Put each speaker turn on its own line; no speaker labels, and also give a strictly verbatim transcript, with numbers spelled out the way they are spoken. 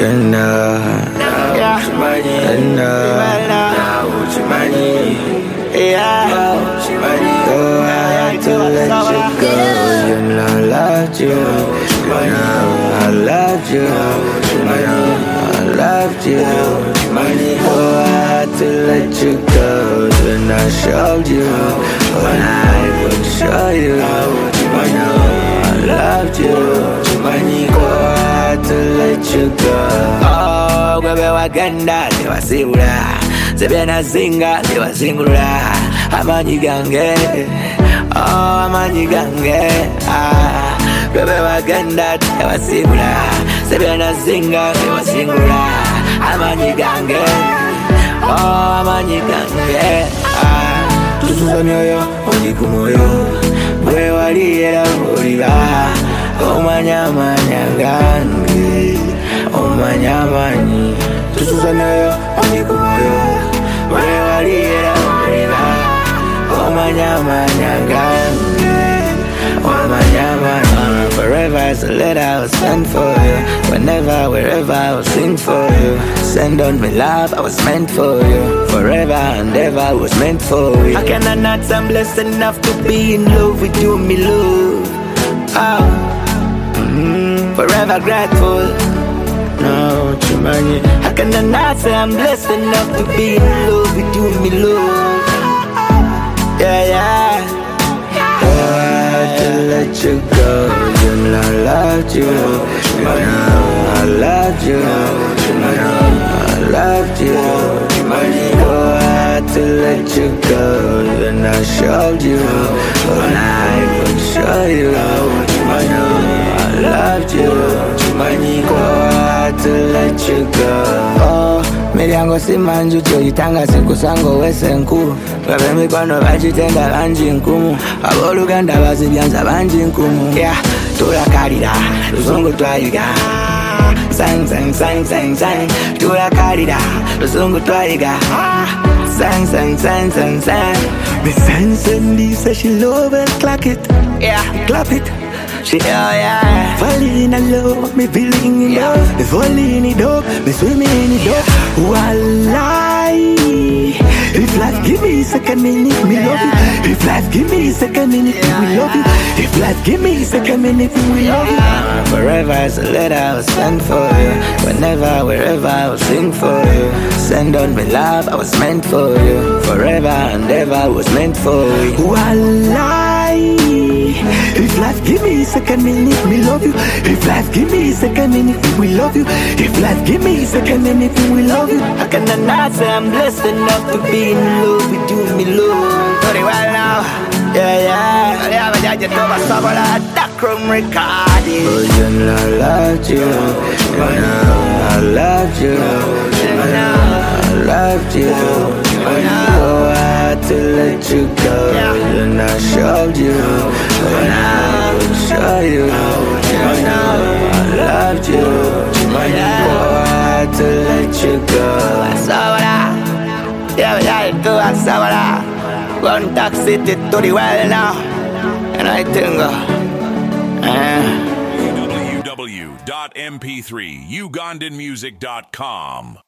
Ganda. Yeah. Ganda. Yeah. Oh, I had to let you go. You know I loved you. You know I loved you. You know I loved you. Oh, I had to let you go. Then I showed you when I would show you. You know I loved you. Oh, I had to let you go. Oh, wewe wagenda niwasibula. Sebena zinga niwasingula. Amanyigange. Oh, amanyigange. Ah, wewe wagenda niwasibula. Sebena zinga niwasingula. Amanyigange. Oh, amanyigange. Ah, tusuza myoyo onyiku moyo. Bwe waliera oliba. Omanyamanyangange. Omanyamanyi. Tusuza myoyo onyiku moyo. Bwe waliera oliba. Omanyamanyangange. Omanyamanyi. Forever as a letter I will send for you. Whenever, wherever I will sing for you. Send on me love, I was meant for you. Forever and ever I was meant for you. How can I not? I'm blessed enough to be in love with you, me love. Oh, mm-hmm. Forever grateful. No, Chumani. How can I not say I'm blessed enough to be in love with you, me love? Yeah, yeah. Oh, I had to let you go. You know I loved you. You know I loved you. You know I loved you. Oh, I had to let you go. Then I showed you when I could show you. You know I loved you. Oh, I had to let you go. Oh, Miriango simanju choitanga siku sango wese nku. Gabe mikono bachitenda banji nkumu. Aboluganda bazibyanza banji nkumu. Yeah, tulakalira luzungu twayiga. Sang sang sang sang sang. Tulakalira luzungu twayiga. Sang sang sang sang sang. Me sense and Lisa she love and clap it. Yeah, clap it. She, oh yeah. Falling in love, me feeling in love. Me falling in it up, me swimming in it up. Wallahi. If life give me a second minute, me love you. If life give me a second minute, me love you. If life give me a second minute, we love you. Forever as a letter I will send for you. Whenever, wherever I will sing for you. Send on me love, I was meant for you. Forever and ever I was meant for you. Wallahi. If life give me a second minute, me love you. If life give me a second minute, we love you. If life give me a second minute, we love you. How can I not say I'm blessed enough to be in love with you, me love? Very well now. Yeah, yeah. Yeah, but I just know what's up with that darkroom recording. Oh, you know I loved you. You know I loved you. You know I loved you. Oh, I had to let you go. And I showed you when I would show you. You know I loved you. Oh, I had to let you go. I saw what I, yeah, but I do. I saw what I. One taxi to the well now. And I think, uh,
w w w dot m p three ugandan music dot com